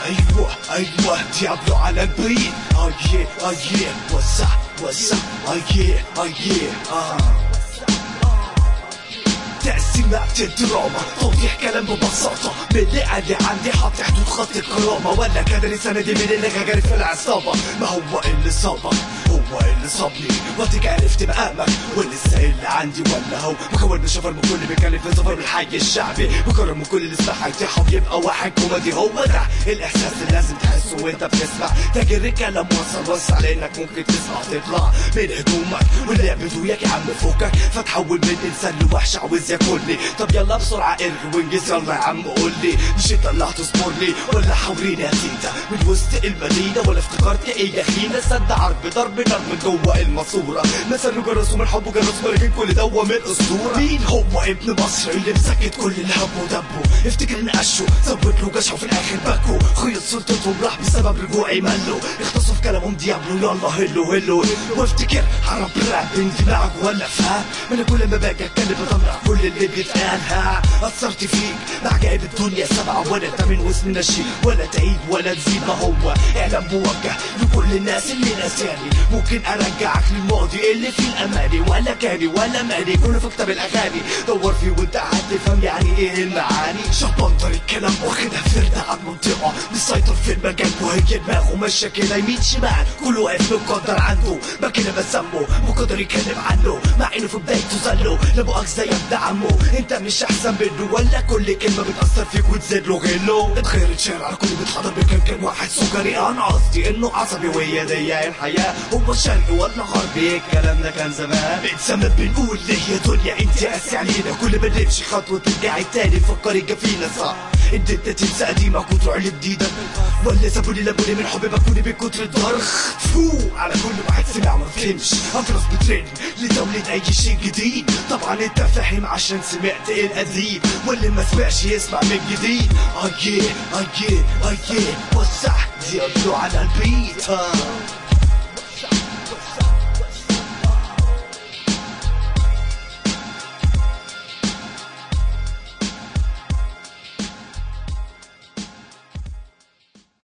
ايوه ديابلو على البيت. وسع تقسيمات الدراما، توضيح كلام ببساطة من اللي عندي حاطط حدود خط الكرامة، ولا كادر سندي من اللي غير في العصابة. ما هو اللي صابك هو اللي صابني، واديك عرفت مقامك ولسه اللي عندي، ولا هو مكون من شفر من كل بيتكلم في سفر من الحي الشعبي، مكرر من كل اللي سمعها يتيحهم يبقى واحد كوميدي. هو ده الاحساس اللي لازم تحسه وانت بتسمع تاجر الكلام، وصل لانك ممكن تسمع تطلع من هدومك واللعب وياك يا عم فوقك، فتحول من انسان لوحش عاوز ياكلني. طب يلا بسرعه ارغي وانجز يلا يا عم قول لي، مش انت اللي هتصبر لي ولا حاوريني يا تيتا من وسط المدينه، ولا افتكرت ايه يا خينا صدق عرب ضرب نار من جوه الماسوره، مثلا جرسوا من حب وجرسوا ولكن كل دوا من اسطوره. مين هو ابن مصر اللي مسكت كل اللي هبه ودبه؟ افتكر نقشه زود له جشعه في الاخر بكوا، خيط سلطتهم راح بسبب رجوعي ملوا، اختصوا في كلامهم ديابلو يلا هلو وافتكر عرب راب من دماغك ولا فاهم؟ ما انا كل ما باجي اتكلم بطلع كل اللي بيتقال. اثرت فيك مع جايب الدنيا سبعه، ولا تمن واسم نشي ولا تعيد ولا تزيد، ما هو اعلام موجه لكل الناس اللي ناسياني. ممكن ارجعك للماضي اللي فيه الاماني، ولا كاني ولا مالي كله في كتاب الاغاني، دور فيه وانت قاعد تفهم يعني ايه المعاني. شبندر الكلام واخدها فرده عن منطقه، مسيطر في المجال وهي دماغه ماشيه كده يمين شمال، كله واقف مقدر عنده، ما كده بسمه مقدر يتكلم عنه مع انه في بدايته زله. لا مؤاخذه يا ابن عمو انت مش احسن منه، ولا كل كلمه بتاثر فيك وتزيد له غله. اتغير الشارع على كل بيتحضر بكان واحد سكري، انا قصدي انه عصبي وهي دي الحياه. هو شرقي ولا غربي الكلام ده كان زمان، بنسمى بنقول ليه يا دنيا انت قاسي علينا، كل ما نمشي خطوه ترجعي تاني تفكري فينا صح. انت تنسى قديمك وتروح لجديدك، ولا سابوني لابوني من حبي بكوني بكتر الضرخ. فوق على كل واحد سمع ما فهمش، اطرف بترن لتوليد اي شيء جديد. طبعا انت فاهم عشان سمعت القديم، واللي ما سمعش يسمع من جديد. وسع ديابلو على البيت.